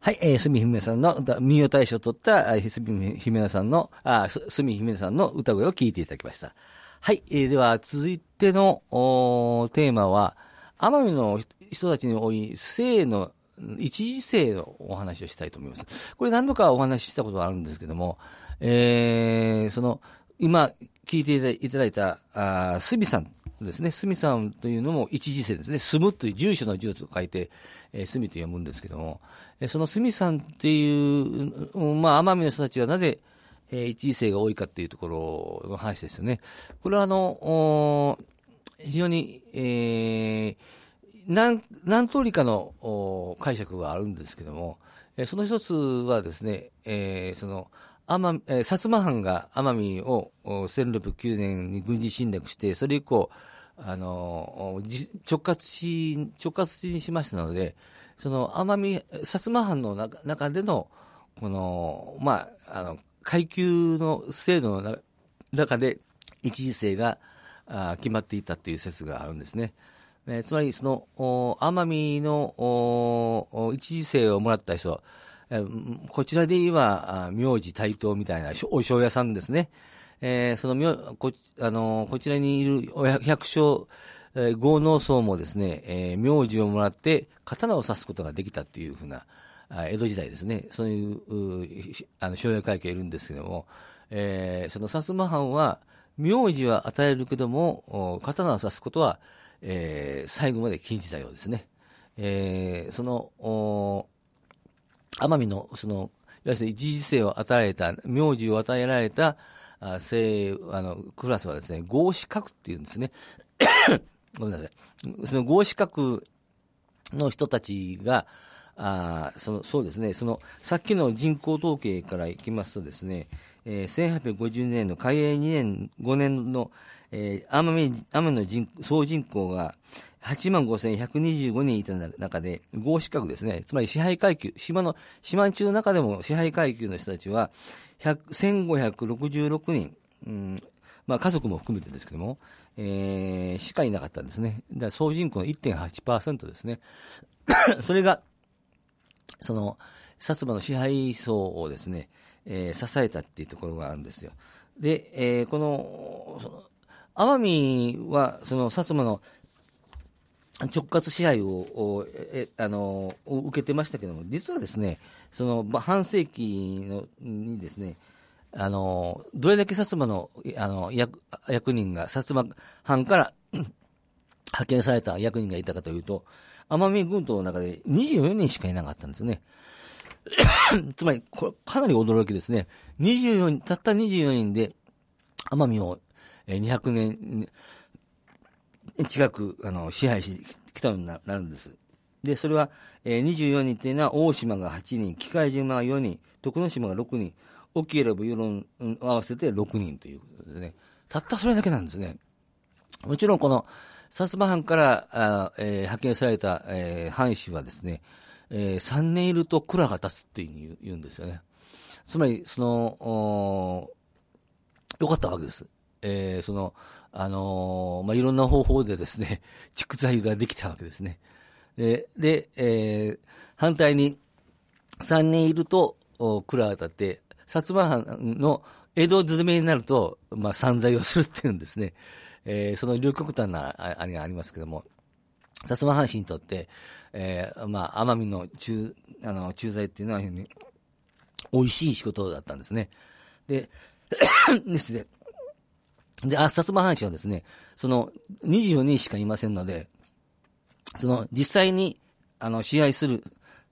S2: はい、えー、住姫さんの歌、民謡大賞を取った、住姫さんの、あ、住姫さんの歌声を聞いていただきました。はい、えー、では続いてのテーマは、奄美の人たちに多い性の、一時性のお話をしたいと思います。これ何度かお話ししたことがあるんですけども、えー、その、今聞いていただいた、あ、すみさんですね。すみさんというのも一時性ですね。住むという住所の住と書いて、えー、すみと読むんですけども、えー、そのすみさんっていう、まあ、奄美の人たちはなぜ、えー、一時性が多いかっていうところの話ですよね。これはあの、非常に、えー、何、何通りかの解釈があるんですけども、えー、その一つはですね、えー、その、奄美、えー、薩摩藩が奄美をせんろっぴゃくきゅうねんに軍事侵略して、それ以降、あの、直轄し、直轄しにしましたので、その奄美、薩摩藩の中、中での、この、まあ、あの、階級の制度の中で一時性が決まっていたという説があるんですね。えー、つまり、その、奄美の一時性をもらった人、こちらで言えば、名字台頭みたいなお庄屋さんですね。えー、その名、こ、あの、こちらにいる百姓、えー、豪農層もですね、えー、名字をもらって刀を刺すことができたっていうふうな、江戸時代ですね。そういう、うあの、庄屋階級がいるんですけども、えー、その薩摩藩は、名字は与えるけども、刀を刺すことは、えー、最後まで禁じたようですね。えー、その、奄美の、その、いわゆる一時性を与えられた、名字を与えられた、あ性、あの、クラスはですね、合資格っていうんですね。ごめんなさい。その合資格の人たちが、あその、そうですね、その、さっきの人口統計からいきますとですね、えー、せんはっぴゃくごじゅうねんの開営にねん、ごねんの、えー、奄美、奄美の人総人口がはちまんごせんひゃくにじゅうごにんいた中で、合資格ですね、つまり支配階級、島の、島中の中でも支配階級の人たちは、せんごひゃくろくじゅうろくにん、うん、まあ家族も含めてですけども、えー、しかいなかったんですね。だから総人口の いってんはちパーセント ですね。それが、その、薩摩の支配層をですね、えー、支えたっていうところがあるんですよ。で、えー、この、その、奄美は、その、薩摩の直轄支配を、え、あの、受けてましたけども、実はですね、その、半世紀のにですね、あの、どれだけ薩摩の、あの、役、役人が、薩摩藩から派遣された役人がいたかというと、奄美群島の中でにじゅうよにんしかいなかったんですね。つまり、これ、かなり驚きですね。にじゅうよにん、たったにじゅうよにんで、奄美をにひゃくねん近く、あの、支配してきたようになるんです。で、それは、えー、にじゅうよにんというのは、大島がはちにん、喜界島がよにん、徳之島がろくにん、沖永良部、与論合わせてろくにんということでね。たったそれだけなんですね。もちろんこの、薩摩藩から、あえー、派遣された、えー、藩士はですね、えー、さんねんいると蔵が立つっていうふうに言うんですよね。つまり、その、よかったわけです。えー、その、あのー、まあ、いろんな方法でですね、蓄財ができたわけですね。で、でえー、反対に、さんねんいると、蔵が立って、薩摩藩の江戸詰めになると、まあ、散財をするっていうんですね。えー、その両極端なあれがありますけども、薩摩藩士にとって、えー、まあ、奄美の駐、あの、駐在っていうのは非常に美味しい仕事だったんですね。で、ですね。で、あ、薩摩藩士はですね、そのにじゅうよにんしかいませんので、その実際に、あの、支配する、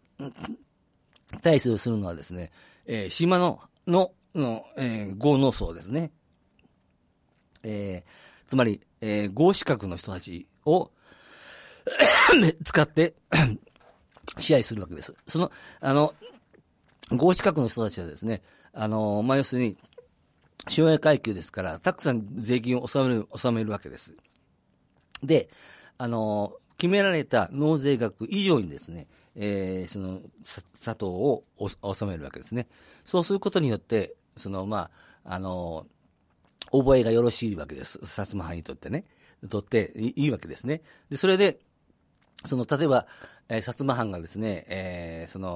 S2: 対処するのはですね、えー、島の、の、の、えー、豪農層ですね。えー、つまり、えー、合資格の人たちを使って支配するわけです。その、あの、合資格の人たちはですね、あの、まあ、要するに、庄屋階級ですから、たくさん税金を納める、納めるわけです。で、あの、決められた納税額以上にですね、えー、その、砂糖を納めるわけですね。そうすることによって、その、まあ、あの、覚えがよろしいわけです。薩摩藩にとってね。とっていいわけですね。で、それで、その、例えば、えー、薩摩藩がですね、えー、その、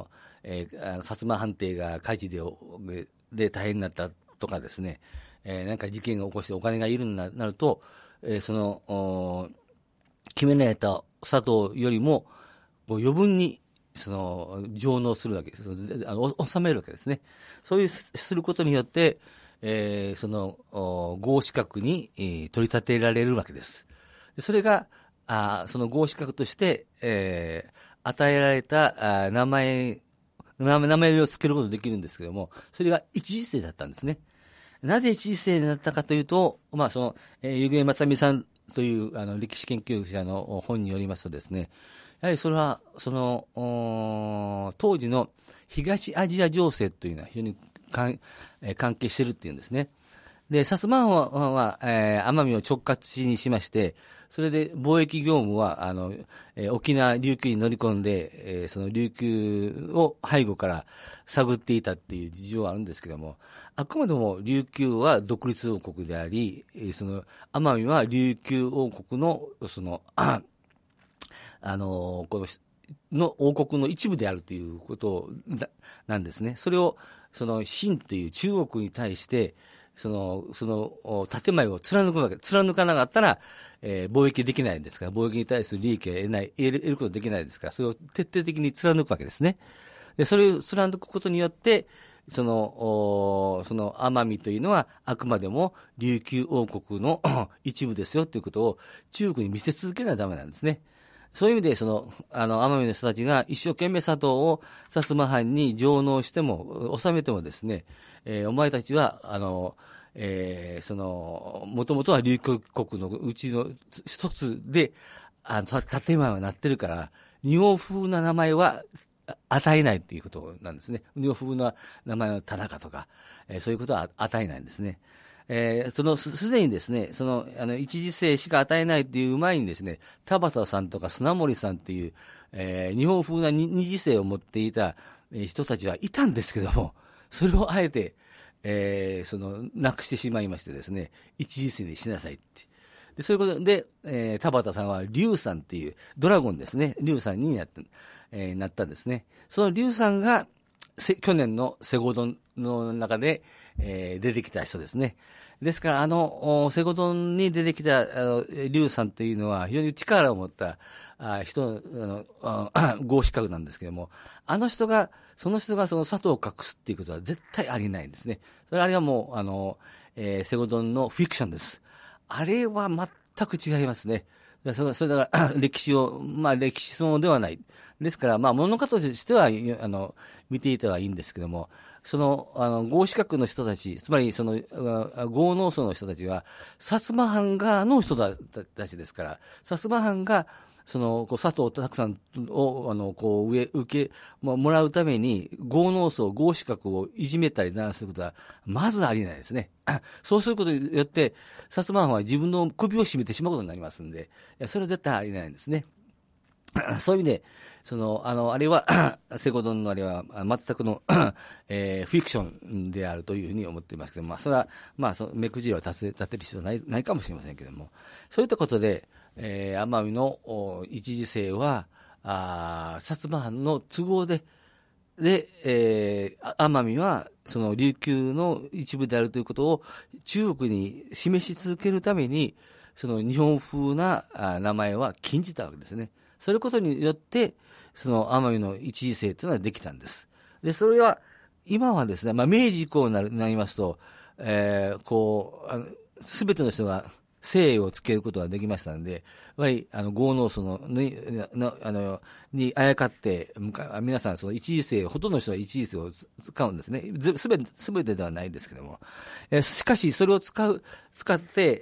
S2: えー、薩摩藩邸が火事で、で大変になったとかですね、えー、なんか事件が起こしてお金がいるになると、えー、その、決められた砂糖よりも、余分に、その、上納するわけです。あの、納めるわけですね。そういう、することによって、えー、その、合資格に、えー、取り立てられるわけです。でそれが、あその合資格として、えー、与えられたあ名前、名前を付けることができるんですけども、それが一時性だったんですね。なぜ一時性になったかというと、まあ、その、えー、ゆげまさみさんという、あの、歴史研究者の本によりますとですね、やはりそれは、その、当時の東アジア情勢というのは非常に関係しているっていうんですね。で、薩摩藩は、えー、奄美を直轄にしまして、それで貿易業務は、あの、えー、沖縄、琉球に乗り込んで、えー、その琉球を背後から探っていたっていう事情はあるんですけども、あくまでも琉球は独立王国であり、えー、その、奄美は琉球王国の、その、あ、あの、この、の王国の一部であるということなんですね。それを、その、清という中国に対して、その、その、建前を貫くわけ。貫かなかったら、えー、貿易できないんですから、貿易に対する利益を得ない、得る、得ることできないですから、それを徹底的に貫くわけですね。で、それを貫くことによって、その、その奄美というのはあくまでも琉球王国の一部ですよということを中国に見せ続けないとダメなんですね。そういう意味で、その、あの、奄美の人たちが一生懸命砂糖を薩摩藩に上納しても、納めてもですね、えー、お前たちは、あの、えー、その、もともとは琉球国のうちの一つで、あの、建前はなってるから、日本風な名前は与えないということなんですね。日本風な名前の田中とか、えー、そういうことは与えないんですね。えー、その、すでにですね、その、あの、一時性しか与えないっていう前にですね、田畑さんとか砂森さんっていう、えー、日本風な二次性を持っていた人たちはいたんですけども、それをあえて、えー、その、なくしてしまいましてですね、一時性にしなさいって。で、そういうことで、えー、田畑さんは龍さんっていう、ドラゴンですね、龍さんになった、えー、なったんですね。その龍さんが、去年のセゴドンの中で、えー、出てきた人ですね。ですから、あの、セゴドンに出てきた、あの、龍さんというのは非常に力を持ったあ人の、あの、合資格なんですけども、あの人が、その人がその砂糖を隠すっていうことは絶対ありえないんですね。それあれはもう、あの、えー、セゴドンのフィクションです。あれは全く違いますね。それ、それだから、歴史を、まあ歴史そのではない。ですから、まあ物語としては、あの、見ていてはいいんですけども、その、あの、合資格の人たち、つまりその、合農層の人たちは、薩摩藩側の人たちですから、薩摩藩が、その、こう、砂糖をたくさんを、あの、こう、上、受け、もらうために、合農層、合資格をいじめたりならすることは、まずありえないですね。そうすることによって、薩摩藩は自分の首を絞めてしまうことになりますんで、いやそれは絶対ありえないんですね。そういう意味で、その、あの、あれは、セゴドンのあれは、全くの、えー、フィクションであるというふうに思っていますけども、まあ、それは、まあ、その目くじりを立て、立てる必要はない、ないかもしれませんけども、そういったことで、えー、奄美の一時性は、あ薩摩藩の都合で、で、えー、奄美は、その琉球の一部であるということを中国に示し続けるために、その日本風な名前は禁じたわけですね。そういうことによって、その奄美の一時性というのはできたんです。で、それは、今はですね、まあ、明治以降になりますと、えー、こう、すべての人が姓をつけることができましたので、やはり、あの、豪農層の、に、の、あの、にあやかって、皆さん、その一時性、ほとんどの人は一時性を使うんですね。すべて、すべてではないですけども。えー、しかし、それを使う、使って、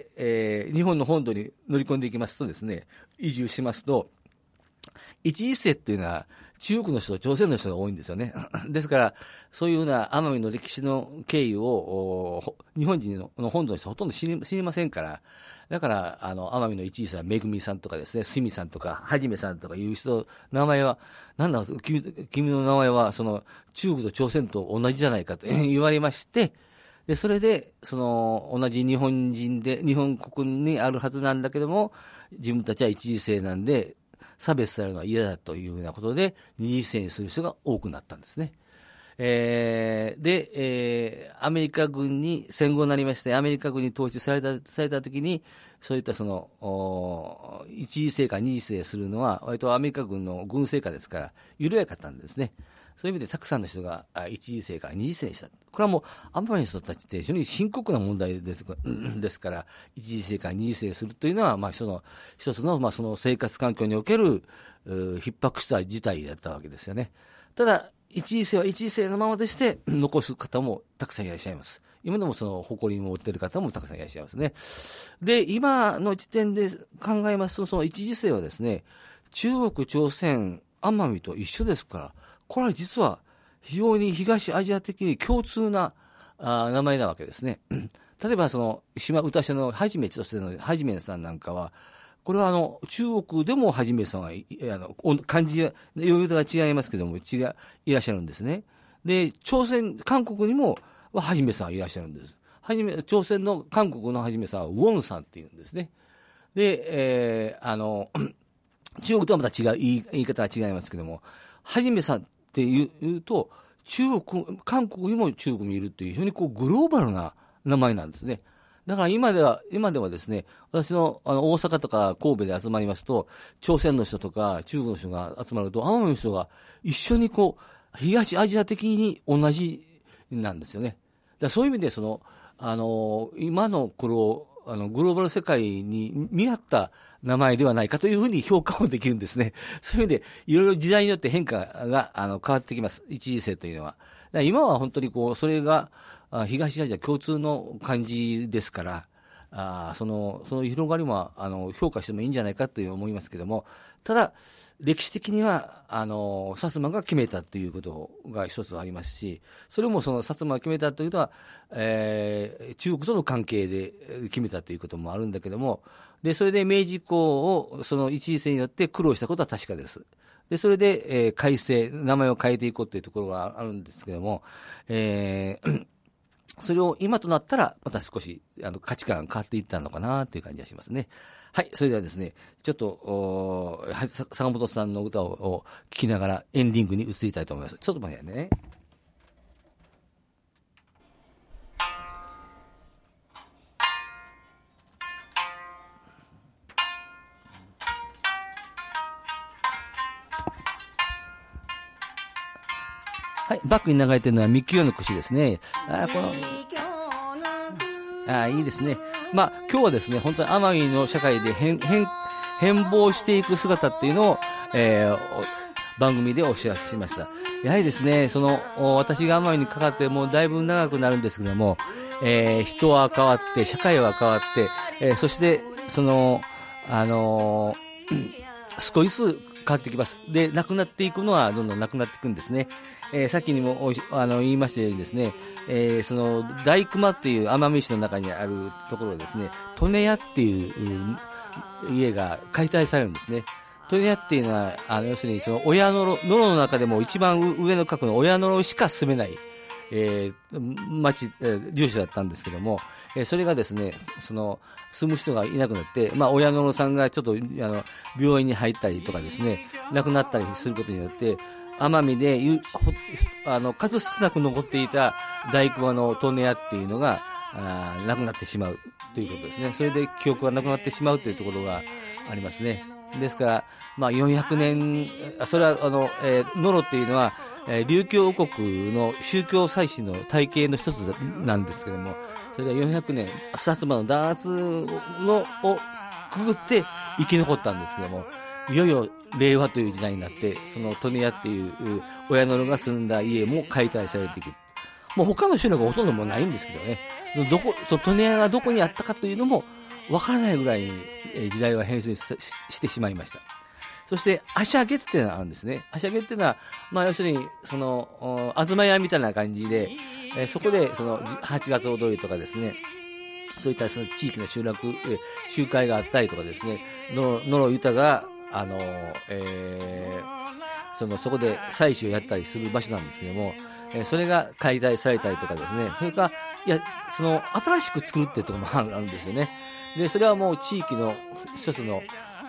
S2: えー、日本の本土に乗り込んでいきますとですね、移住しますと、一時性っていうのは中国の人、朝鮮の人が多いんですよね。ですから、そういうような奄美の歴史の経緯を日本人の本土の人はほとんど知り、知りませんから、だから、あの、奄美の一時性はめぐみさんとかですね、すみさんとか、はじめさんとかいう人、名前は、なんだ、君、君の名前は、その、中国と朝鮮と同じじゃないかと言われまして、で、それで、その、同じ日本人で、日本国にあるはずなんだけども、自分たちは一時性なんで、 差別されるのは嫌だというようなことで二次性にする人が多くなったんですね。えー、で、えー、アメリカ軍に戦後になりまして、アメリカ軍に統治された、されたときに、そういったその、一次性か二次性するのは、割とアメリカ軍の軍政下ですから、緩やかったんですね。そういう意味でたくさんの人が一次性から二次性にした。これはもう、奄美の人たちって非常に深刻な問題です、ですから、一次性から二次性するというのは、まあ、その、一つの、まあ、その生活環境における、逼迫した事態だったわけですよね。ただ、一次性は一次性のままでして残す方もたくさんいらっしゃいます。今でもその誇りを持っている方もたくさんいらっしゃいますね。で、今の時点で考えますと、その一次性はですね、中国、朝鮮、奄美と一緒ですから、これは実は非常に東アジア的に共通なあ名前なわけですね。例えばその島歌社のはじめとしてのはじめさんなんかは、これはあの、中国でもはじめさんは、あの、漢字や、読み方が違いますけども、違い、いらっしゃるんですね。で、朝鮮、韓国にも、はじめさんはいらっしゃるんです。はじめ、朝鮮の韓国のはじめさんは、ウォンさんって言うんですね。で、えー、あの、中国とはまた違う、言い、言い方は違いますけども、はじめさんって言う、言うと、中国、韓国にも中国にいるっていう、非常にこう、グローバルな名前なんですね。だから今では、今ではですね、私の、あの、大阪とか神戸で集まりますと、朝鮮の人とか中国の人が集まると、奄美の人が一緒にこう、東アジア的に同じなんですよね。だからそういう意味で、その、あの、今の頃、あの、グローバル世界に見合った名前ではないかというふうに評価もできるんですね。そういう意味で、いろいろ時代によって変化が、あの、変わってきます。一次性というのは。だから今は本当にこう、それが、東アジア共通の感じですから、あその、その広がりも、あの、評価してもいいんじゃないかという思いますけども、ただ、歴史的には、あの、薩摩が決めたということが一つありますし、それもその薩摩が決めたというのは、えー、中国との関係で決めたということもあるんだけども、で、それで明治以降を、その一次性によって苦労したことは確かです。で、それで、えー、改正、名前を変えていこうというところがあるんですけども、えー、それを今となったら、また少し、あの、価値観が変わっていったのかなという感じがしますね。はい、それではですね、ちょっと、お坂本さんの歌を聴きながらエンディングに移りたいと思います。ちょっと待ってね。はい、バックに流れてるのはミキヨの串ですね。あ、この、あ、いいですね。まあ、今日はですね、本当に奄美の社会で変、変、変貌していく姿っていうのを、えー、番組でお知らせしました。やはりですね、その、私が奄美にかかってもうだいぶ長くなるんですけども、えー、人は変わって、社会は変わって、えー、そして、その、あのー、少しずつ変わってきます。で、亡くなっていくのはどんどん亡くなっていくんですね。えー、さっきにもあの言いましたようにですね、えー、その大熊っていう奄美市の中にあるところですね、利根屋っていう家が解体されるんですね。利根屋っていうのは、あの要するにその親のろ、野呂の中でも一番上の角の親のろしか住めない、えー、町、えー、住所だったんですけども、えー、それがですね、その住む人がいなくなって、まあ親のろさんがちょっとあの病院に入ったりとかですね、亡くなったりすることによって、奄美でゆあの数少なく残っていた大熊の利根屋っていうのがあなくなってしまうということですね。それで記憶がなくなってしまうというところがありますね。ですから、まあ、よんひゃくねん、それはあの、えー、ノロっていうのは、えー、琉球王国の宗教祭祀の体系の一つなんですけども、それがよんひゃくねん、薩摩の弾圧のをくぐって生き残ったんですけども、いよいよ令和という時代になって、その利根屋っていう親のろが住んだ家も解体されていく。もう他の集落がほとんどもうないんですけどね。どこ、利根屋がどこにあったかというのもわからないぐらいに時代は変遷 し, してしまいました。そして、足上げっていうのがあるんですね。足上げっていうのは、まあ要するに、その、あずま屋みたいな感じで、えー、そこで、その、はちがつ踊りとかですね、そういったその地域の集落、えー、集会があったりとかですね、のろゆたが、あの、えー、その、そこで祭祀をやったりする場所なんですけども、えー、それが解体されたりとかですね、それから、いや、その、新しく作るっていうところもあるんですよね。で、それはもう地域の一つの、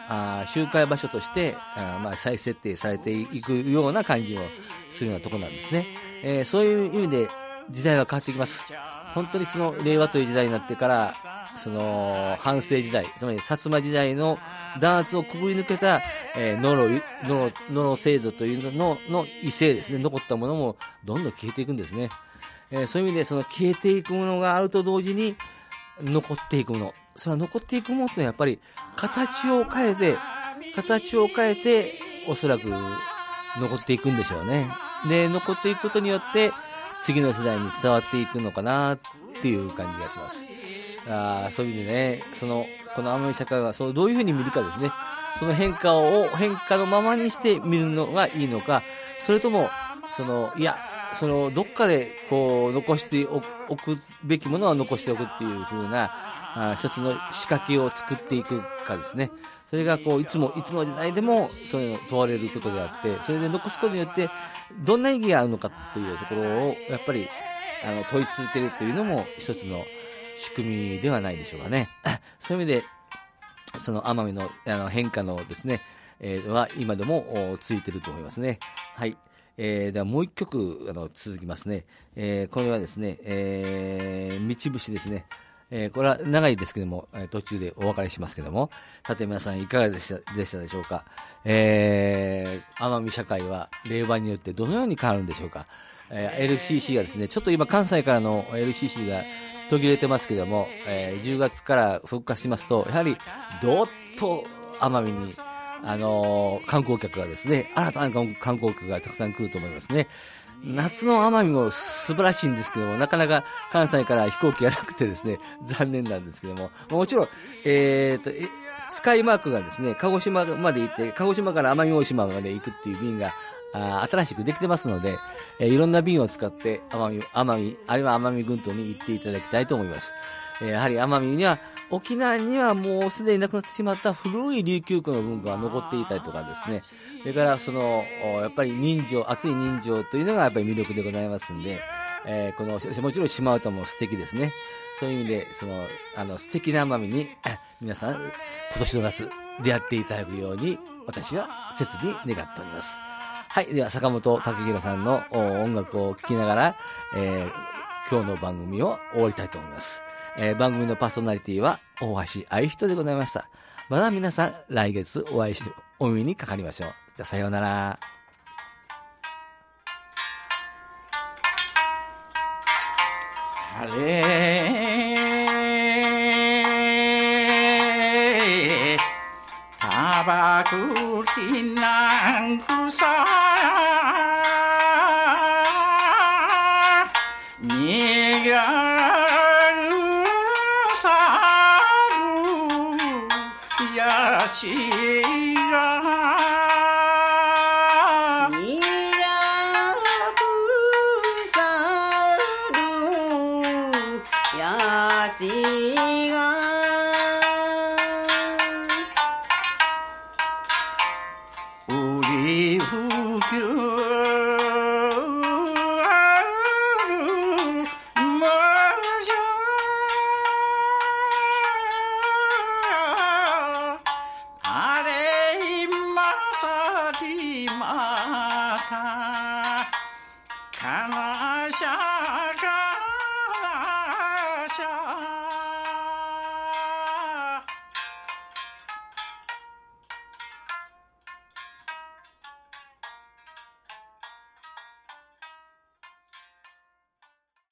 S2: あ集会場所としてあ、まあ、再設定されていくような感じをするようなところなんですね。えー、そういう意味で時代は変わってきます。本当にその令和という時代になってからその藩政時代、つまり薩摩時代の弾圧をくぐり抜けた、えー、野呂野呂野呂制度というのの異性ですね、残ったものもどんどん消えていくんですね。えー、そういう意味でその消えていくものがあると同時に残っていくもの、それは残っていくものというのはやっぱり形を変えて形を変えておそらく残っていくんでしょうね。で残っていくことによって次の世代に伝わっていくのかなっていう感じがします。あそういう意味でね、そのこの奄美社会はそうどういうふうに見るかですね。その変化を変化のままにして見るのがいいのか、それともそのいやそのどっかでこう残しておくべきものは残しておくっていう風なあ一つの仕掛けを作っていくかですね。それがこういつもいつの時代でもそういうの問われることであって、それで残すことによってどんな意義があるのかというところをやっぱりあの問い続けるというのも一つの仕組みではないでしょうかね。そういう意味でその奄美のあの変化のですね、えー、は今でも続いていると思いますね。はい。えー、ではもう一曲あの続きますね。えー、これはですね、えー、道節ですね。えー、これは長いですけども、えー、途中でお別れしますけども、さて皆さんいかがでしたでしたでしょうか。えー、奄美社会は令和によってどのように変わるんでしょうか。えー、エルシーシー がですね、ちょっと今関西からの エルシーシー が途切れてますけども、えー、じゅうがつから復活しますと、やはりどっと奄美にあのー、観光客がですね、新たな観光客がたくさん来ると思いますね。夏の奄美も素晴らしいんですけども、なかなか関西から飛行機がなくてですね、残念なんですけども、もちろん、えーと、スカイマークがですね、鹿児島まで行って、鹿児島から奄美大島まで行くっていう便が、あ新しくできてますので、えー、いろんな便を使って奄美、奄美、あるいは奄美群島に行っていただきたいと思います。えー、やはり奄美には、沖縄にはもうすでになくなってしまった古い琉球区の文化が残っていたりとかですね。それからその、やっぱり人情、熱い人情というのがやっぱり魅力でございますんで、えー、この、もちろん島唄も素敵ですね。そういう意味で、その、あの、素敵な奄美に、皆さん、今年の夏、出会っていただくように、私は切に願っております。はい。では、坂本武弘さんの音楽を聴きながら、えー、今日の番組を終わりたいと思います。えー、番組のパーソナリティは大橋愛人でございました。また皆さん来月お会いし、お耳にかかりましょう。じゃあさようなら。
S4: あれタバコきなんくさにがやし